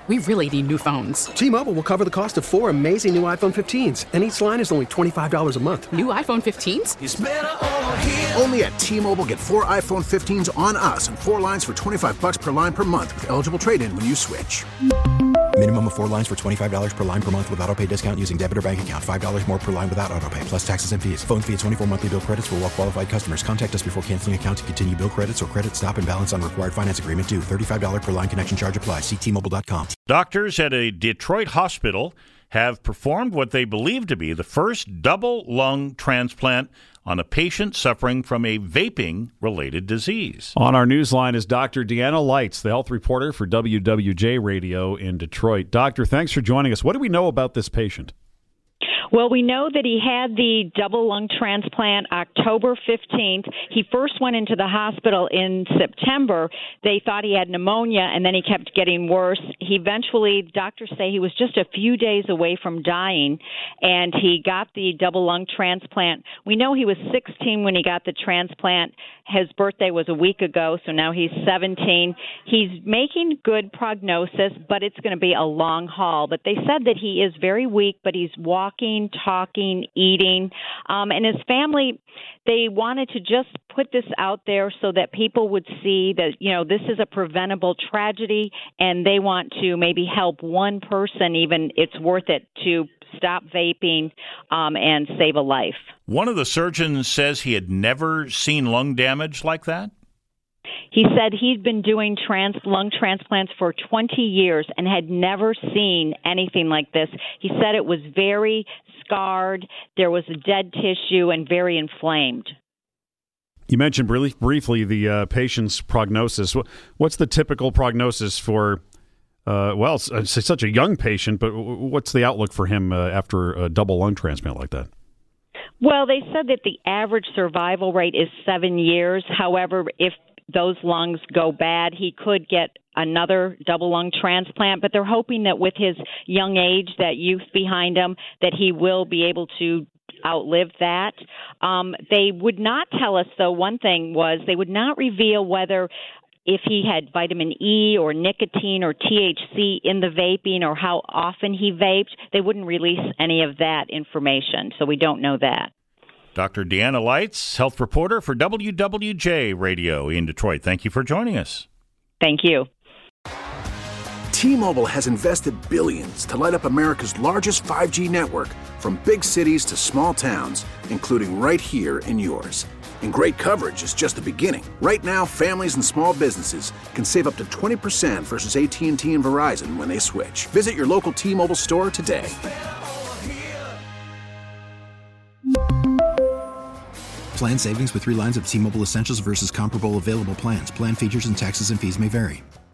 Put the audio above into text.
We really need new phones. T-Mobile will cover the cost of 4 amazing new iPhone 15s, and each line is only $25 a month. New iPhone 15s? It's better over here. Only at T-Mobile, get 4 iPhone 15s on us and 4 lines for $25 per line per month with eligible trade-in when you switch. Minimum of 4 lines for $25 per line per month with autopay discount using debit or bank account. $5 more per line without autopay, plus taxes and fees. Phone fee at 24 monthly bill credits for well-qualified customers. Contact us before canceling account to continue bill credits or credit stop and balance on required finance agreement due. $35 per line connection charge applies. See T-Mobile.com. Doctors at a Detroit hospital have performed what they believe to be the first double lung transplant on a patient suffering from a vaping-related disease. On our newsline is Dr. Deanna Lights, the health reporter for WWJ Radio in Detroit. Doctor, thanks for joining us. What do we know about this patient? Well, we know that he had the double lung transplant October 15th. He first went into the hospital in September. They thought he had pneumonia, and then he kept getting worse. He eventually, doctors say he was just a few days away from dying, and he got the double lung transplant. We know he was 16 when he got the transplant. His birthday was a week ago, so now he's 17. He's making good prognosis, but it's going to be a long haul. But they said that he is very weak, but he's walking, talking, eating. And his family, they wanted to just put this out there so that people would see that, you know, this is a preventable tragedy, and they want to maybe help one person, even it's worth it to stop vaping and save a life. One of the surgeons says he had never seen lung damage like that. He said he'd been doing lung transplants for 20 years and had never seen anything like this. He said it was very scarred, there was a dead tissue, and very inflamed. You mentioned briefly the patient's prognosis. What's the typical prognosis for, it's such a young patient, but what's the outlook for him after a double lung transplant like that? Well, they said that the average survival rate is 7 years. However, if those lungs go bad, he could get another double lung transplant, but they're hoping that with his young age, that youth behind him, that he will be able to outlive that. They would not tell us, though, one thing was they would not reveal whether if he had vitamin E or nicotine or THC in the vaping or how often he vaped. They wouldn't release any of that information, so we don't know that. Dr. Deanna Lights, health reporter for WWJ Radio in Detroit. Thank you for joining us. Thank you. T-Mobile has invested billions to light up America's largest 5G network, from big cities to small towns, including right here in yours. And great coverage is just the beginning. Right now, families and small businesses can save up to 20% versus AT&T and Verizon when they switch. Visit your local T-Mobile store today. Plan savings with 3 lines of T-Mobile Essentials versus comparable available plans. Plan features and taxes and fees may vary.